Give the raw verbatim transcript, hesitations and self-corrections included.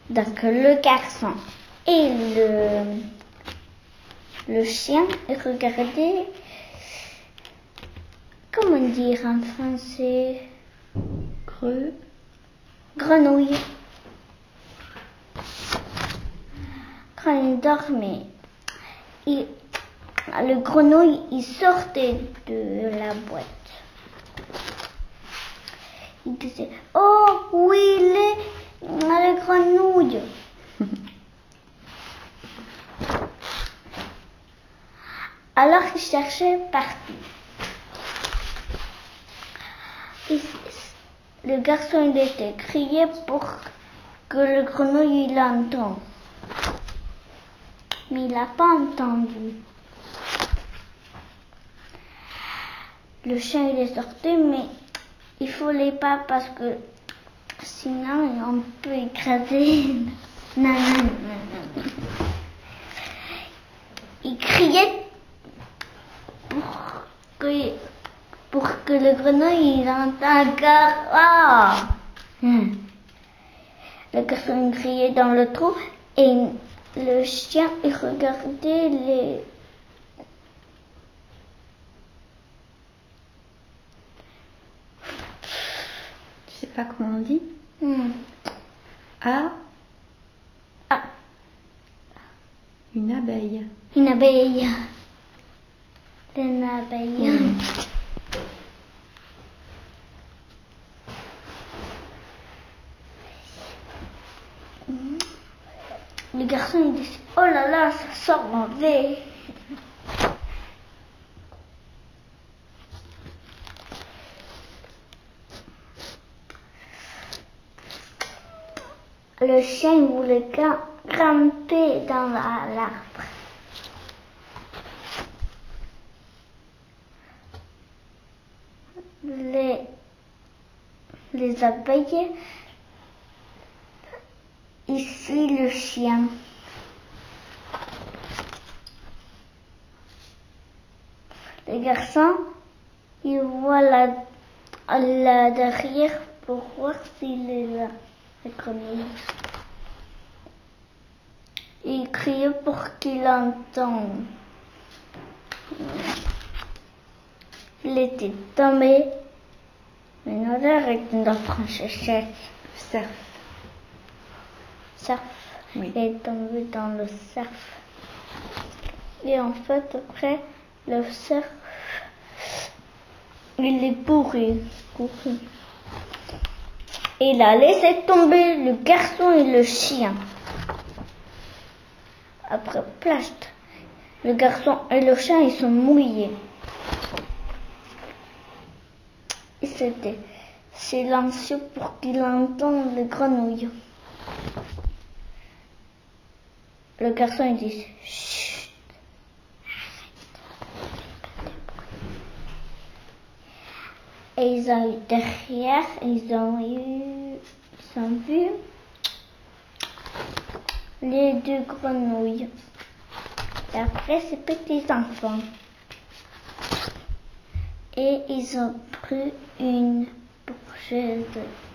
Donc le garçon et le, le chien regardaient, comment dire en français, Creux. Grenouille. Quand il dormait, il, le grenouille il sortait de la boîte. Il disait « Oh, où il est, la grenouille ?» Alors il cherchait partout. Il, le garçon il était crié pour que le grenouille il l'entende. Mais il n'a pas entendu. Le chien il est sorti, mais il ne fallait pas parce que sinon on peut écraser. Non, non, non, non. Il criait pour que, pour que le grenouille il entende encore. Oh. Hmm. Le garçon il criait dans le trou et le chien il regardait les. Tu sais pas comment on dit? Hmm. Ah, Ah, une abeille. une abeille. Une abeille. Oui. Le garçon il dit oh là là, ça sort mauvais. Le chien voulait grimper dans l'arbre. Les, les abeilles, ici le chien. Le garçon, il voit la, la derrière pour voir s'il est là, le grenouille. Il criait pour qu'il entende. Il était tombé. Une odeur est dans la franchise. Cerf. Cerf. Oui. Il est tombé dans le cerf. Et en fait, après, le cerf, il est pourri. pourri. Il a laissé tomber le garçon et le chien. Après, plast, le garçon et le chien, ils sont mouillés. Et c'était silencieux pour qu'il entende les grenouilles. Le garçon, il dit chut, arrête. Et ils ont eu derrière, ils ont eu, ils ont vu les deux grenouilles. Et après, ces petits enfants. Et ils ont pris une bouchée de